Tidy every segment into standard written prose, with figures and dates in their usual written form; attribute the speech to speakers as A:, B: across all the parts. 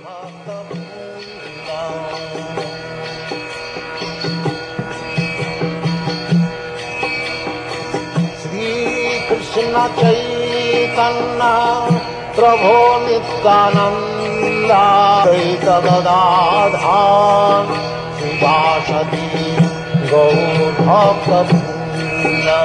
A: Krishna Chaitanya Prabhu Nityananda Advaita Gadadhar Sivasati Gaur Bhakta-vrinda.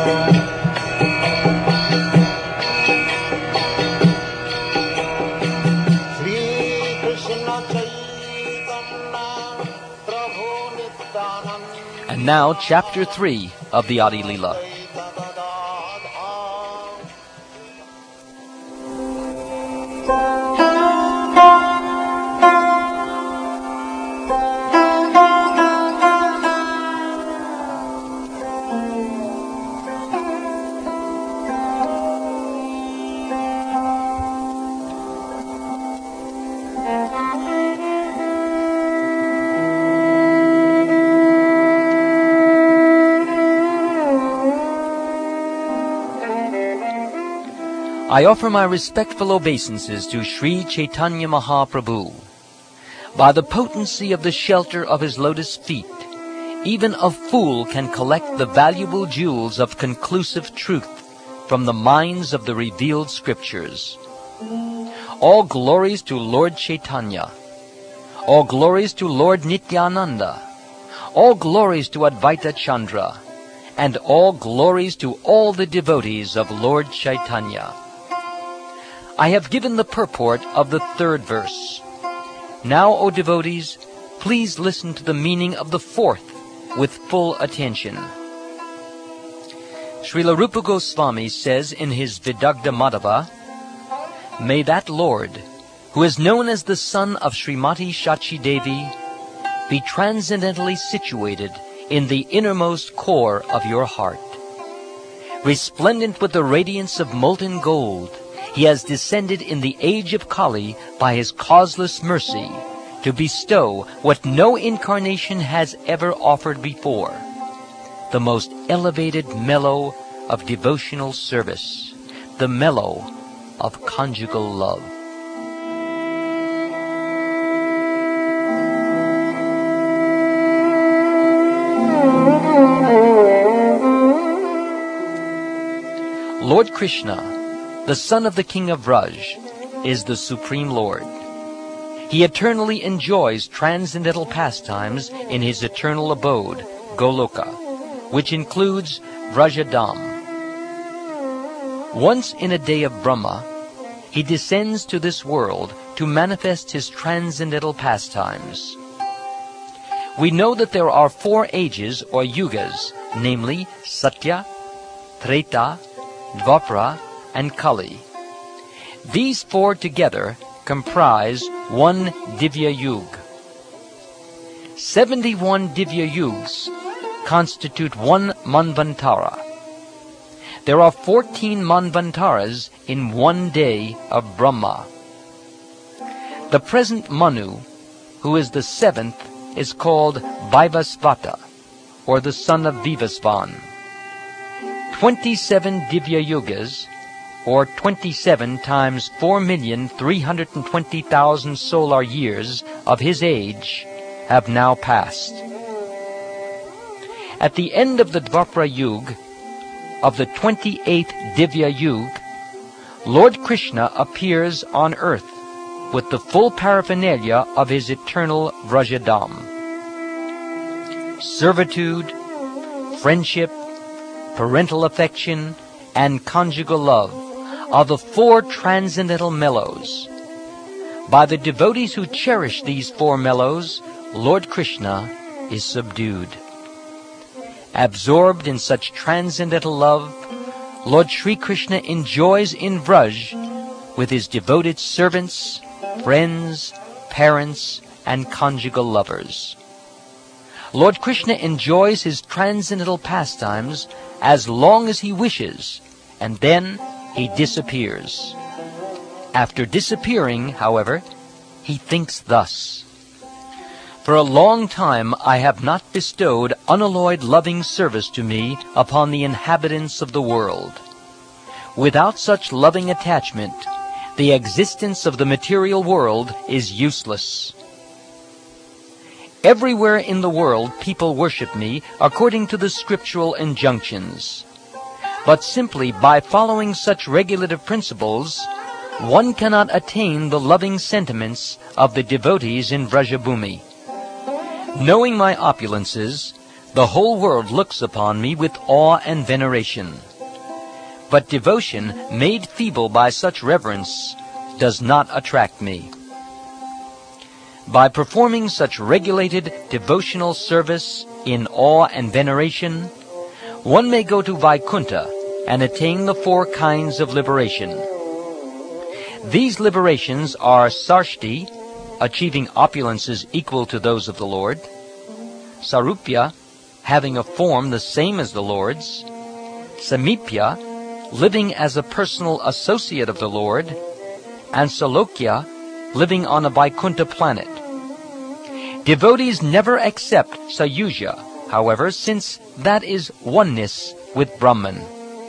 A: Shri Krishna Chaitanya Prabhu Nityananda.
B: And now, Chapter 3 of the Adi Leela. I offer my respectful obeisances to Sri Chaitanya Mahaprabhu. By the potency of the shelter of his lotus feet, even a fool can collect the valuable jewels of conclusive truth from the minds of the revealed scriptures. All glories to Lord Chaitanya. All glories to Lord Nityananda. All glories to Advaita Chandra. And all glories to all the devotees of Lord Chaitanya. I have given the purport of the third verse. Now, O devotees, please listen to the meaning of the fourth with full attention. Srila Rupa Goswami says in his Vidagdha Madhava, "May that Lord, who is known as the son of Srimati Shachi Devi, be transcendently situated in the innermost core of your heart. Resplendent with the radiance of molten gold, he has descended in the age of Kali by his causeless mercy to bestow what no incarnation has ever offered before, the most elevated mellow of devotional service, the mellow of conjugal love." Lord Krishna, the son of the king of Vraj, is the supreme Lord. He eternally enjoys transcendental pastimes in his eternal abode, Goloka, which includes Vrajadam. Once in a day of Brahma, he descends to this world to manifest his transcendental pastimes. We know that there are 4 ages or yugas, namely Satya, Treta, Dvapara, and Kali. These 4 together comprise one Divya Yug. 71 Divya Yugs constitute one Manvantara. There are 14 Manvantaras in one day of Brahma. The present Manu, who is the 7th, is called Vaivasvata, or the son of Vivasvan. 27 Divya Yugas, or 27 times 4,320,000 solar years of his age, have now passed. At the end of the Dvapara Yuga, of the 28th Divya Yuga, Lord Krishna appears on earth with the full paraphernalia of his eternal Vrajadam. Servitude, friendship, parental affection, and conjugal love are the 4 transcendental mellows. By the devotees who cherish these 4 mellows, Lord Krishna is subdued. Absorbed in such transcendental love, Lord Sri Krishna enjoys in Vraj with his devoted servants, friends, parents, and conjugal lovers. Lord Krishna enjoys his transcendental pastimes as long as he wishes, and then he disappears. After disappearing, however, he thinks thus: "For a long time I have not bestowed unalloyed loving service to me upon the inhabitants of the world. Without such loving attachment, the existence of the material world is useless. Everywhere in the world people worship me according to the scriptural injunctions. But simply by following such regulative principles, one cannot attain the loving sentiments of the devotees in Vrajabhumi. Knowing my opulences, the whole world looks upon me with awe and veneration. But devotion made feeble by such reverence does not attract me. By performing such regulated devotional service in awe and veneration, one may go to Vaikuntha and attain the 4 kinds of liberation. These liberations are Sarshti, achieving opulences equal to those of the Lord; Sarupya, having a form the same as the Lord's; Samipya, living as a personal associate of the Lord; and Salokya, living on a Vaikuntha planet. Devotees never accept Sayuja, however, since that is oneness with Brahman.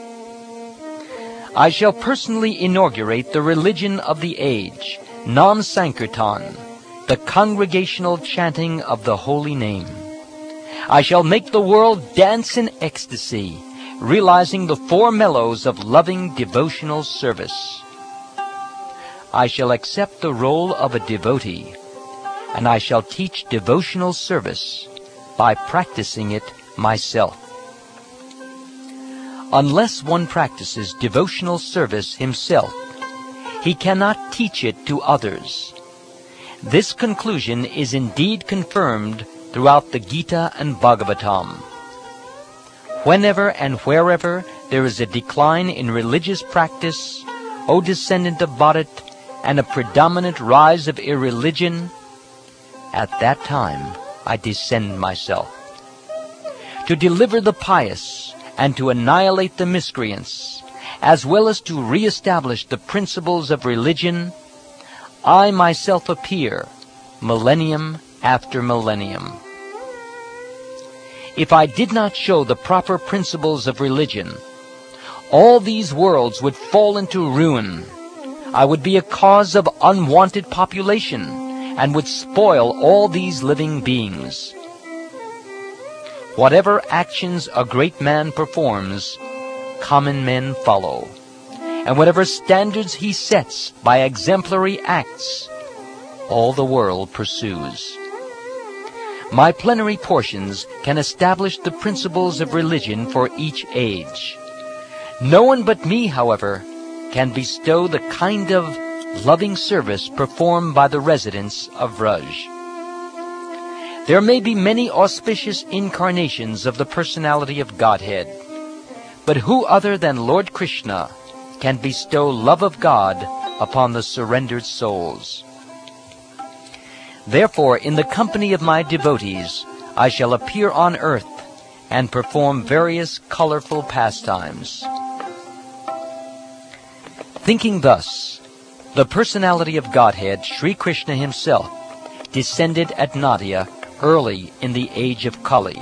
B: I shall personally inaugurate the religion of the age, Nam Sankirtan, the congregational chanting of the holy name. I shall make the world dance in ecstasy, realizing the 4 mellows of loving devotional service. I shall accept the role of a devotee, and I shall teach devotional service by practicing it myself. Unless one practices devotional service himself, he cannot teach it to others. This conclusion is indeed confirmed throughout the Gita and Bhagavatam. Whenever and wherever there is a decline in religious practice, O descendant of Bharat, and a predominant rise of irreligion, at that time I descend myself. To deliver the pious and to annihilate the miscreants, as well as to re-establish the principles of religion, I myself appear, millennium after millennium. If I did not show the proper principles of religion, all these worlds would fall into ruin. I would be a cause of unwanted population and would spoil all these living beings. Whatever actions a great man performs, common men follow. And whatever standards he sets by exemplary acts, all the world pursues. My plenary portions can establish the principles of religion for each age. No one but me, however, can bestow the kind of loving service performed by the residents of Vraj. There may be many auspicious incarnations of the personality of Godhead, but who other than Lord Krishna can bestow love of God upon the surrendered souls? Therefore, in the company of my devotees, I shall appear on earth and perform various colorful pastimes. Thinking thus, the personality of Godhead, Sri Krishna himself, descended at Nadia early in the age of Kali.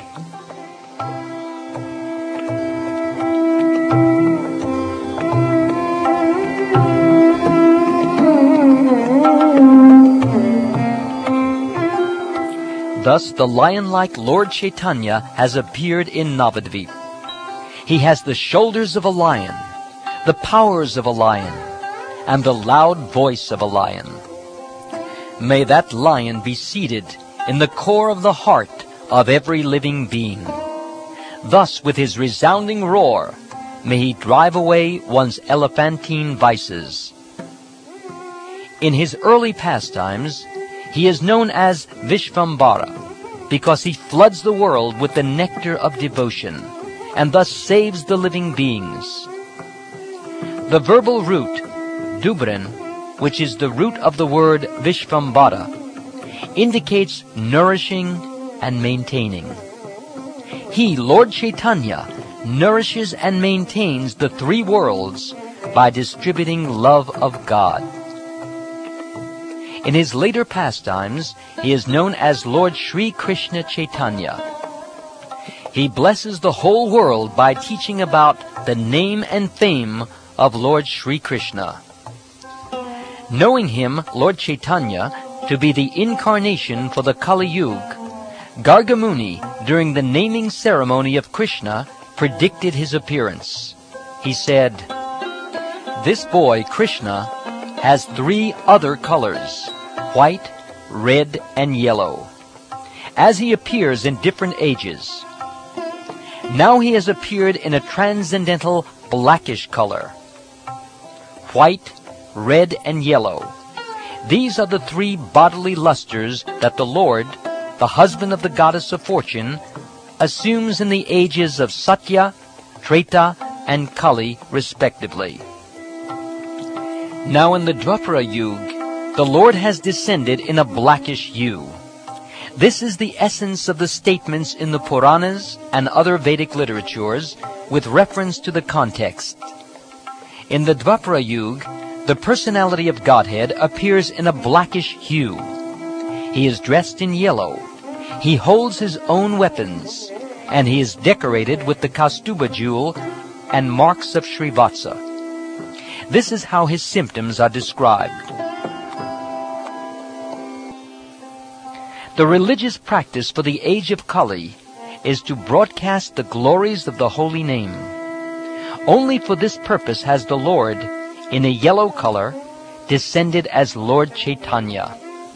B: Thus, the lion-like Lord Chaitanya has appeared in Navadvip. He has the shoulders of a lion, the powers of a lion, and the loud voice of a lion. May that lion be seated in the core of the heart of every living being. Thus, with his resounding roar, may he drive away one's elephantine vices. In his early pastimes, he is known as Vishvambara, because he floods the world with the nectar of devotion, and thus saves the living beings. The verbal root, Dubran, which is the root of the word Vishvambara, indicates nourishing and maintaining. He, Lord Chaitanya, nourishes and maintains the 3 worlds by distributing love of God. In his later pastimes, he is known as Lord Sri Krishna Chaitanya. He blesses the whole world by teaching about the name and fame of Lord Sri Krishna. Knowing him, Lord Chaitanya, to be the incarnation for the Kali Yuga, Gargamuni, during the naming ceremony of Krishna, predicted his appearance. He said, "This boy, Krishna, has 3 other colors, white, red, and yellow, as he appears in different ages. Now he has appeared in a transcendental blackish color. White, red, and yellow. These are the 3 bodily lusters that the Lord, the husband of the goddess of fortune, assumes in the ages of Satya, Treta, and Kali, respectively. Now in the Dwapara Yuga, the Lord has descended in a blackish hue. This is the essence of the statements in the Puranas and other Vedic literatures with reference to the context. In the Dwapara Yuga, the personality of Godhead appears in a blackish hue. He is dressed in yellow. He holds his own weapons, and he is decorated with the Kaustubha jewel and marks of Srivatsa. This is how his symptoms are described. The religious practice for the age of Kali is to broadcast the glories of the holy name. Only for this purpose has the Lord, in a yellow color, descended as Lord Chaitanya.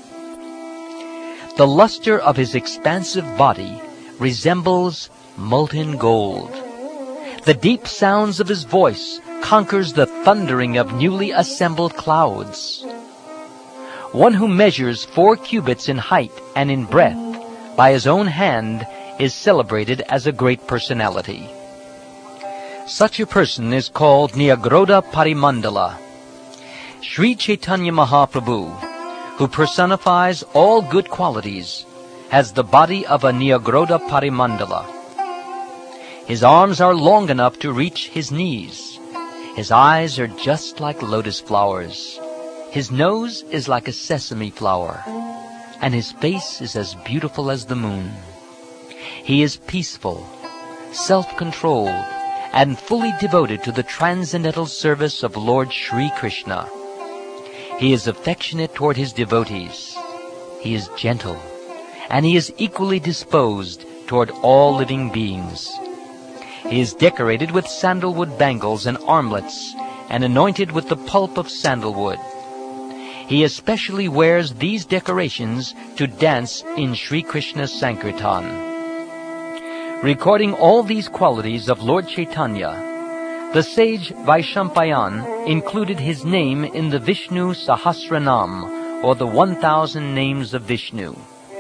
B: The luster of his expansive body resembles molten gold. The deep sounds of his voice conquers the thundering of newly assembled clouds. One who measures 4 cubits in height and in breadth by his own hand is celebrated as a great personality. Such a person is called Nyagroda Parimandala. Sri Chaitanya Mahaprabhu, who personifies all good qualities, has the body of a Nyagroda Parimandala. His arms are long enough to reach his knees. His eyes are just like lotus flowers. His nose is like a sesame flower, and his face is as beautiful as the moon. He is peaceful, self-controlled, and fully devoted to the transcendental service of Lord Sri Krishna. He is affectionate toward his devotees. He is gentle, and he is equally disposed toward all living beings. He is decorated with sandalwood bangles and armlets, and anointed with the pulp of sandalwood. He especially wears these decorations to dance in Sri Krishna Sankirtan. Recording all these qualities of Lord Chaitanya, the sage Vaishampayan included his name in the Vishnu Sahasranam, or the 1,000 names of Vishnu.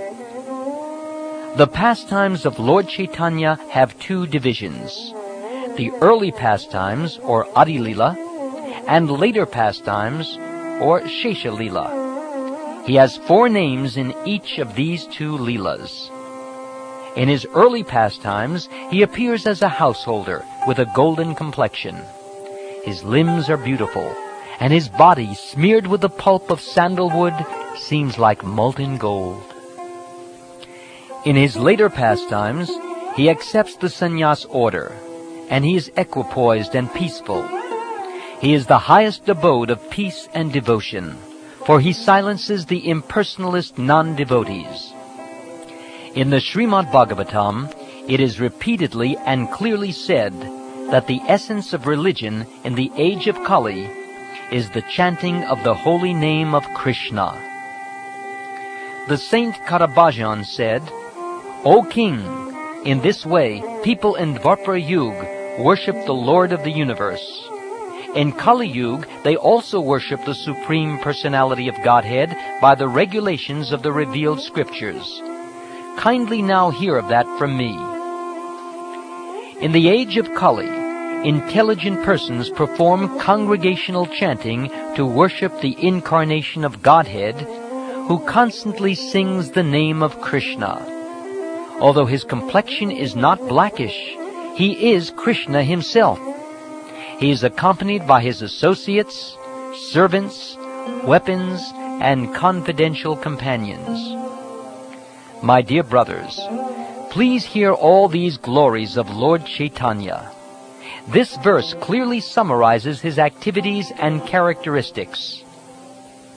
B: The pastimes of Lord Chaitanya have 2 divisions: the early pastimes, or Adi Lila, and later pastimes, or Shesha Lila. He has 4 names in each of these 2 Leelas. In his early pastimes, he appears as a householder with a golden complexion. His limbs are beautiful, and his body, smeared with the pulp of sandalwood, seems like molten gold. In his later pastimes, he accepts the sannyas order, and he is equipoised and peaceful. He is the highest abode of peace and devotion, for he silences the impersonalist non-devotees. In the Srimad Bhagavatam, it is repeatedly and clearly said that the essence of religion in the age of Kali is the chanting of the holy name of Krishna. The saint Karabhajan said, "O king, in this way people in Dwapara Yuga worship the Lord of the universe. In Kali Yuga, they also worship the Supreme Personality of Godhead by the regulations of the revealed scriptures. Kindly now hear of that from me. In the age of Kali, intelligent persons perform congregational chanting to worship the incarnation of Godhead, who constantly sings the name of Krishna. Although his complexion is not blackish, he is Krishna himself. He is accompanied by his associates, servants, weapons, and confidential companions." My dear brothers, please hear all these glories of Lord Chaitanya. This verse clearly summarizes his activities and characteristics.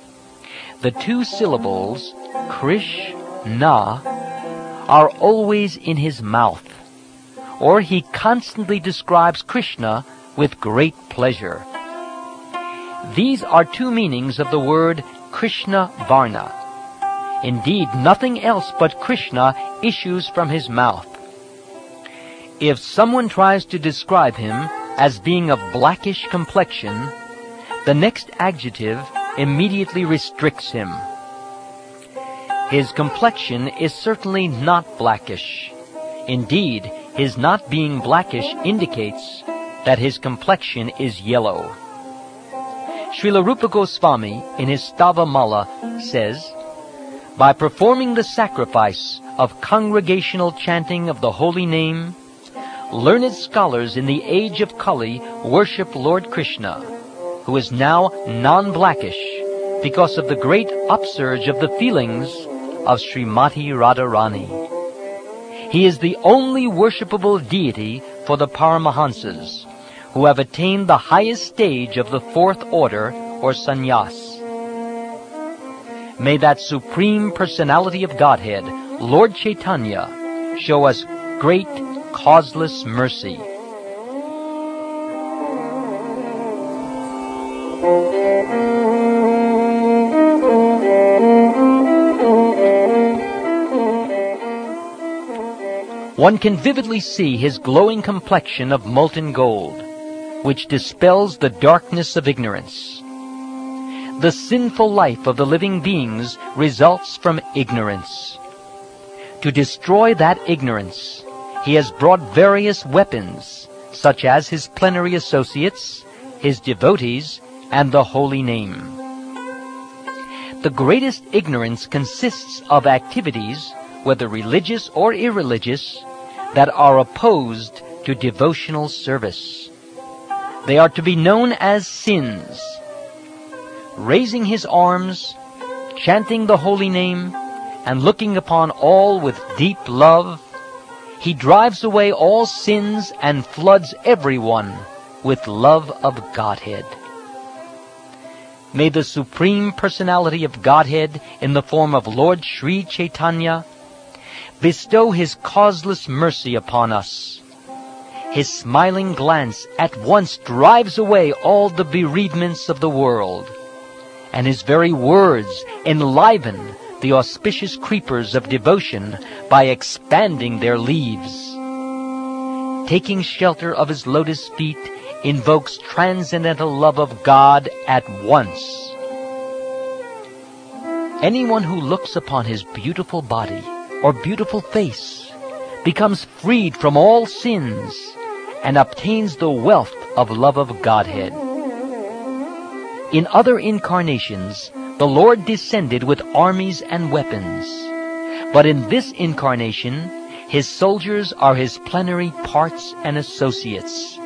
B: the two syllables, Krishna, are always in his mouth, or he constantly describes Krishna with great pleasure. These are two meanings of the word Krishna Varna. Indeed, nothing else but Krishna issues from his mouth. If someone tries to describe him as being of blackish complexion, the next adjective immediately restricts him. His complexion is certainly not blackish. Indeed, his not being blackish indicates that his complexion is yellow. Srila Rupa Goswami, in his Stava Mala, says, by performing the sacrifice of congregational chanting of the holy name, learned scholars in the age of Kali worship Lord Krishna, who is now non-blackish because of the great upsurge of the feelings of Srimati Radharani. He is the only worshipable deity for the Paramahansas, who have attained the highest stage of the fourth order, or sannyas. May that Supreme Personality of Godhead, Lord Chaitanya, show us great causeless mercy. One can vividly see his glowing complexion of molten gold, which dispels the darkness of ignorance. The sinful life of the living beings results from ignorance. To destroy that ignorance, he has brought various weapons, such as his plenary associates, his devotees, and the holy name. The greatest ignorance consists of activities, whether religious or irreligious, that are opposed to devotional service. They are to be known as sins. Raising his arms, chanting the holy name, and looking upon all with deep love, he drives away all sins and floods everyone with love of Godhead. May the Supreme Personality of Godhead, in the form of Lord Sri Chaitanya, bestow his causeless mercy upon us. His smiling glance at once drives away all the bereavements of the world, and his very words enliven the auspicious creepers of devotion by expanding their leaves. Taking shelter of his lotus feet invokes transcendental love of God at once. Anyone who looks upon his beautiful body or beautiful face becomes freed from all sins and obtains the wealth of love of Godhead. In other incarnations, the Lord descended with armies and weapons, but in this incarnation, his soldiers are his plenary parts and associates.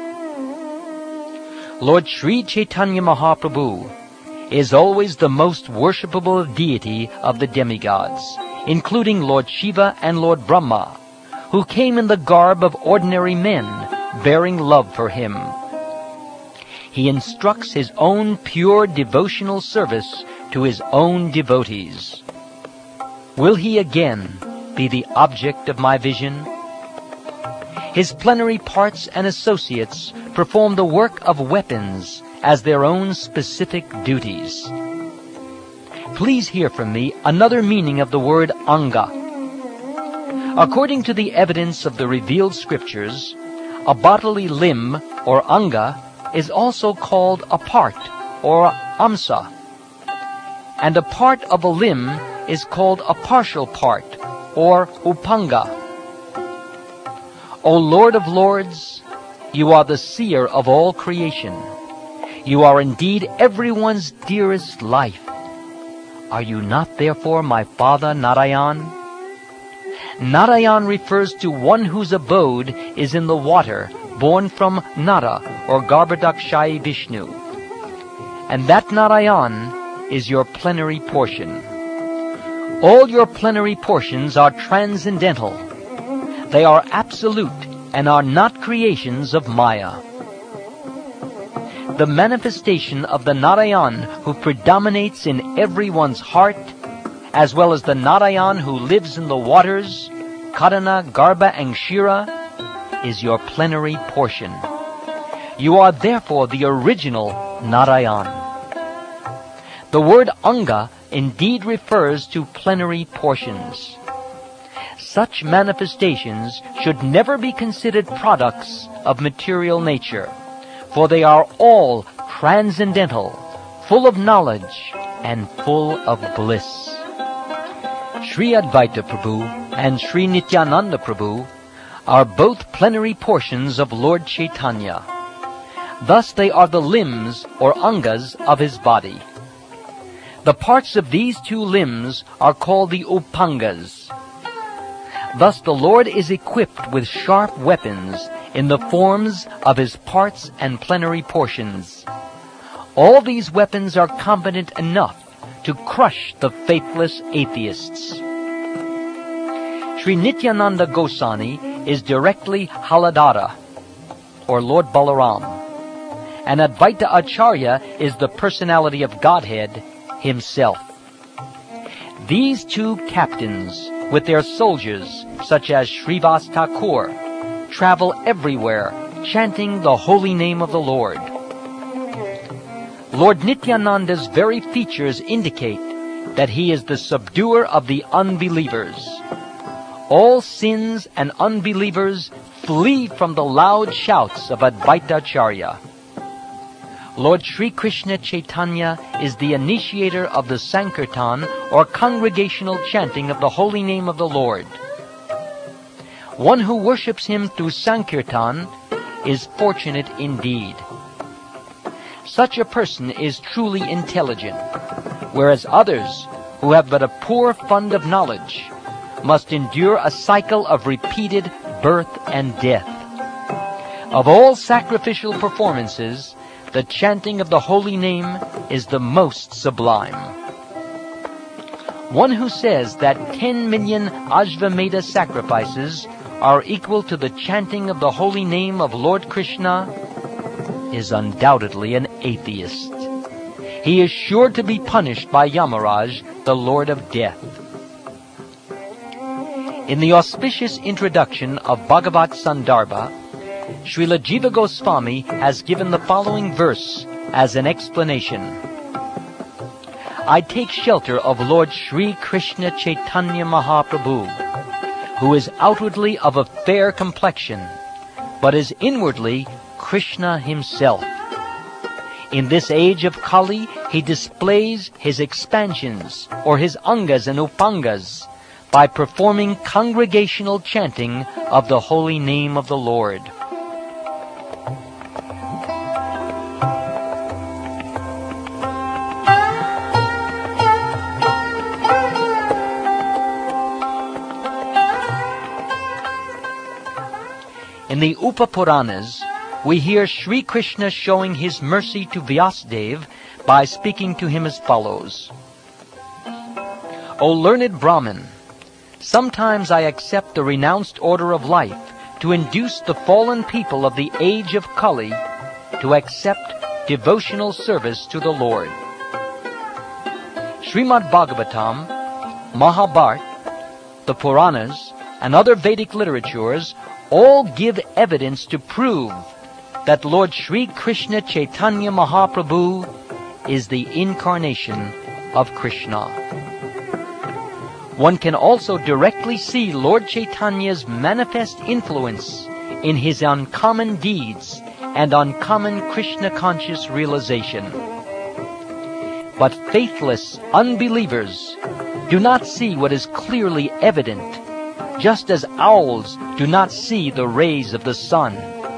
B: Lord Sri Chaitanya Mahaprabhu is always the most worshipable deity of the demigods, including Lord Shiva and Lord Brahma, who came in the garb of ordinary men, bearing love for him. He instructs his own pure devotional service to his own devotees. Will he again be the object of my vision? His plenary parts and associates perform the work of weapons as their own specific duties. Please hear from me another meaning of the word anga. According to the evidence of the revealed scriptures, a bodily limb, or anga, is also called a part, or amsa, and a part of a limb is called a partial part, or upanga. O Lord of Lords, you are the seer of all creation. You are indeed everyone's dearest life. Are you not therefore my father Narayan? Narayan refers to one whose abode is in the water, born from Nara, or Garbhodakshayi Vishnu. And that Narayan is your plenary portion. All your plenary portions are transcendental. They are absolute and are not creations of Maya. the manifestation of the Narayan who predominates in everyone's heart, as well as the Narayan who lives in the waters, Karana, Garbha, and Shira, is your plenary portion. You are therefore the original Narayan. The word Anga indeed refers to plenary portions. Such manifestations should never be considered products of material nature, for they are all transcendental, full of knowledge, and full of bliss. Sri Advaita Prabhu and Sri Nityananda Prabhu are both plenary portions of Lord Chaitanya. Thus they are the limbs or angas of his body. The parts of these two limbs are called the upangas. Thus the Lord is equipped with sharp weapons in the forms of his parts and plenary portions. All these weapons are competent enough to crush the faithless atheists. Sri Nityananda Goswami is directly Haladara, or Lord Balaram, and Advaita Acharya is the personality of Godhead himself. These two captains, with their soldiers, such as Srivas Thakur, travel everywhere, chanting the holy name of the Lord. Lord Nityananda's very features indicate that he is the subduer of the unbelievers. All sins and unbelievers flee from the loud shouts of Advaita Acharya. Lord Sri Krishna Chaitanya is the initiator of the Sankirtan, or congregational chanting of the holy name of the Lord. One who worships him through Sankirtan is fortunate indeed. Such a person is truly intelligent, whereas others, who have but a poor fund of knowledge, must endure a cycle of repeated birth and death. Of all sacrificial performances, the chanting of the holy name is the most sublime. One who says that 10 million Ashvamedha sacrifices are equal to the chanting of the holy name of Lord Krishna is undoubtedly an atheist. He is sure to be punished by Yamaraj, the Lord of Death. In the auspicious introduction of Bhagavat Sandarbha, Srila Jiva Goswami has given the following verse as an explanation. I take shelter of Lord Sri Krishna Chaitanya Mahaprabhu, who is outwardly of a fair complexion, but is inwardly Krishna himself. In this age of Kali, he displays his expansions, or his angas and upangas, by performing congregational chanting of the holy name of the Lord. In the Upapuranas, we hear Sri Krishna showing his mercy to Vyasadeva by speaking to him as follows. O learned Brahmin, sometimes I accept the renounced order of life to induce the fallen people of the age of Kali to accept devotional service to the Lord. Srimad Bhagavatam, Mahabharata, the Puranas, and other Vedic literatures all give evidence to prove that Lord Sri Krishna Chaitanya Mahaprabhu is the incarnation of Krishna. One can also directly see Lord Chaitanya's manifest influence in his uncommon deeds and uncommon Krishna-conscious realization. But faithless unbelievers do not see what is clearly evident, just as owls do not see the rays of the sun.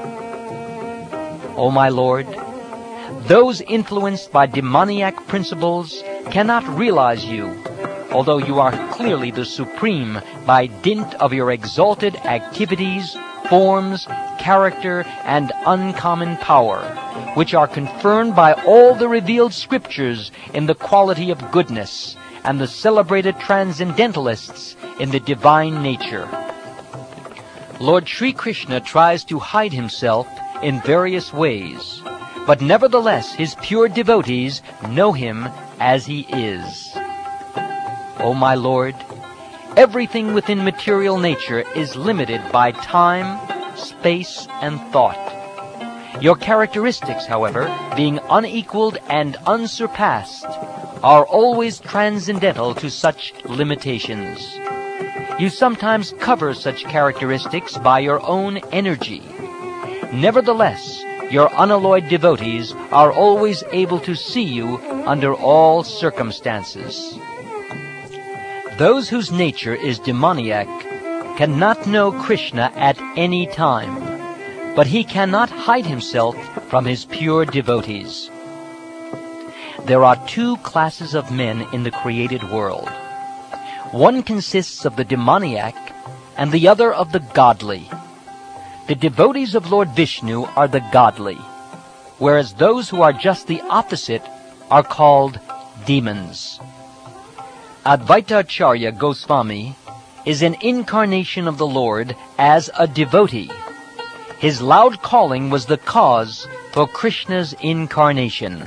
B: O my Lord, those influenced by demoniac principles cannot realize you, although you are clearly the supreme by dint of your exalted activities, forms, character, and uncommon power, which are confirmed by all the revealed scriptures in the quality of goodness, and the celebrated transcendentalists in the divine nature. Lord Sri Krishna tries to hide himself in various ways, but nevertheless his pure devotees know him as he is. O my Lord, everything within material nature is limited by time, space, and thought. Your characteristics, however, being unequaled and unsurpassed, are always transcendental to such limitations. You sometimes cover such characteristics by your own energy. Nevertheless, your unalloyed devotees are always able to see you under all circumstances. Those whose nature is demoniac cannot know Krishna at any time, but he cannot hide himself from his pure devotees. There are two classes of men in the created world. One consists of the demoniac, and the other of the godly. The devotees of Lord Vishnu are the godly, whereas those who are just the opposite are called demons. Advaita Acharya Goswami is an incarnation of the Lord as a devotee. His loud calling was the cause for Krishna's incarnation.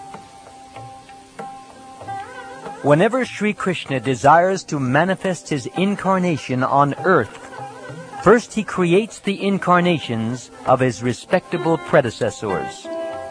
B: Whenever Sri Krishna desires to manifest his incarnation on earth, first he creates the incarnations of his respectable predecessors.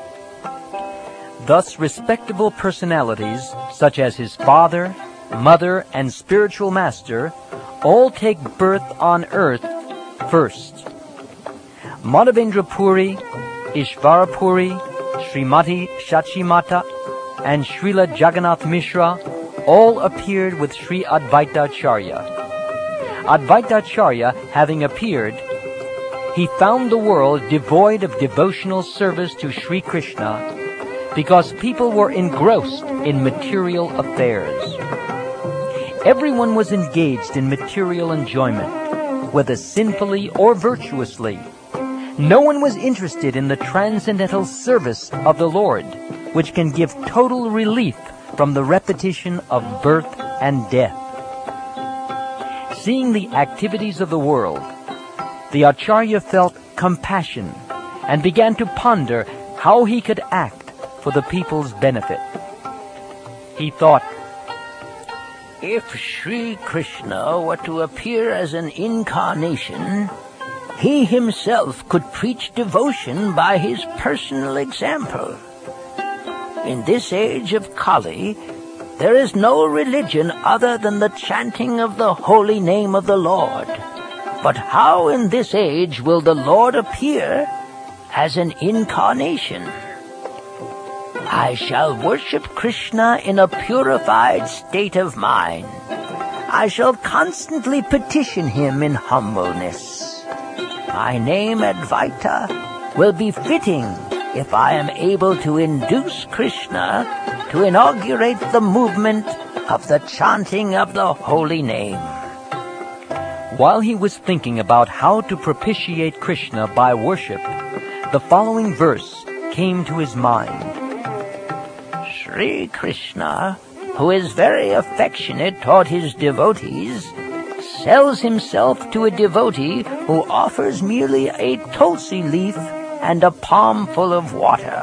B: Thus, respectable personalities such as his father, mother, and spiritual master all take birth on earth first. Madhavendra Puri, Ishvara Puri, Srimati Shachimata, and Srila Jagannath Mishra all appeared with Sri Advaita Acharya. Advaita Acharya having appeared, he found the world devoid of devotional service to Sri Krishna because people were engrossed in material affairs. Everyone was engaged in material enjoyment, whether sinfully or virtuously. No one was interested in the transcendental service of the Lord, which can give total relief from the repetition of birth and death. Seeing the activities of the world, the Acharya felt compassion and began to ponder how he could act for the people's benefit. He thought, if Sri Krishna were to appear as an incarnation, he himself could preach devotion by his personal example. In this age of Kali, there is no religion other than the chanting of the holy name of the Lord. But how in this age will the Lord appear as an incarnation? I shall worship Krishna in a purified state of mind. I shall constantly petition him in humbleness. My name Advaita will be fitting if I am able to induce Krishna to inaugurate the movement of the chanting of the holy name. While he was thinking about how to propitiate Krishna by worship, the following verse came to his mind. Sri Krishna, who is very affectionate toward his devotees, sells himself to a devotee who offers merely a tulsi leaf and a palm full of water.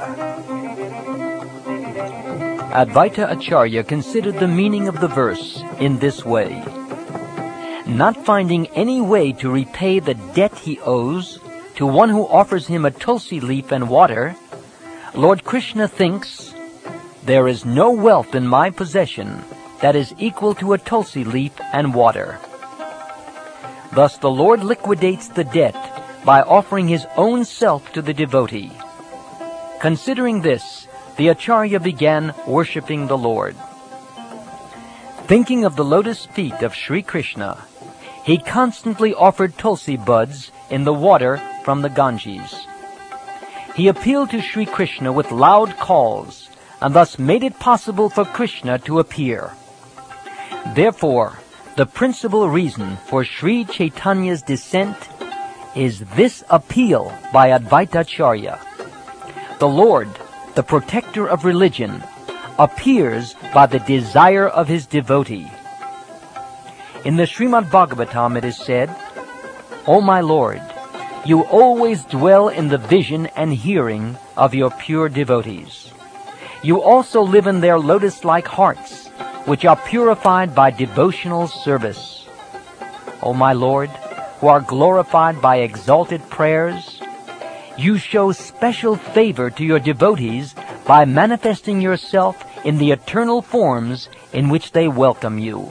B: Advaita Acharya considered the meaning of the verse in this way. Not finding any way to repay the debt he owes to one who offers him a tulsi leaf and water, Lord Krishna thinks, there is no wealth in my possession that is equal to a tulsi leaf and water. Thus the Lord liquidates the debt by offering his own self to the devotee. Considering this, the Acharya began worshipping the Lord. Thinking of the lotus feet of Sri Krishna, he constantly offered tulsi buds in the water from the Ganges. He appealed to Sri Krishna with loud calls, and thus made it possible for Krishna to appear. Therefore, the principal reason for Sri Chaitanya's descent is this appeal by Advaita Acharya. The Lord, the protector of religion, appears by the desire of his devotee. In the Srimad Bhagavatam it is said, O my Lord, you always dwell in the vision and hearing of your pure devotees. You also live in their lotus-like hearts, which are purified by devotional service. O my Lord, who are glorified by exalted prayers, you show special favor to your devotees by manifesting yourself in the eternal forms in which they welcome you.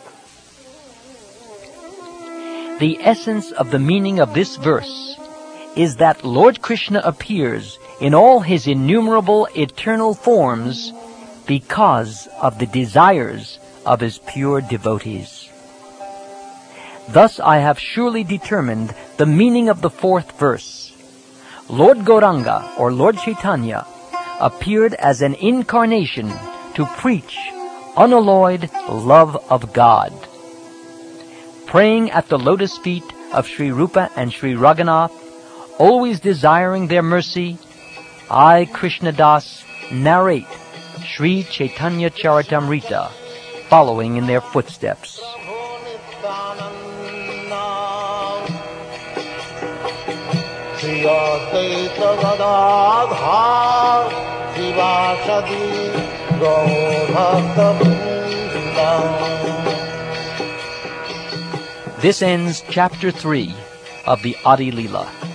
B: The essence of the meaning of this verse is that Lord Krishna appears in all his innumerable eternal forms because of the desires of his pure devotees. Thus I have surely determined the meaning of the fourth verse. Lord Gauranga, or Lord Chaitanya, appeared as an incarnation to preach unalloyed love of God. Praying at the lotus feet of Sri Rupa and Sri Raghunath, always desiring their mercy, I, Krishna Das, narrate Sri Chaitanya Charitamrita, following in their footsteps. This ends Chapter 3 of the Adi Leela.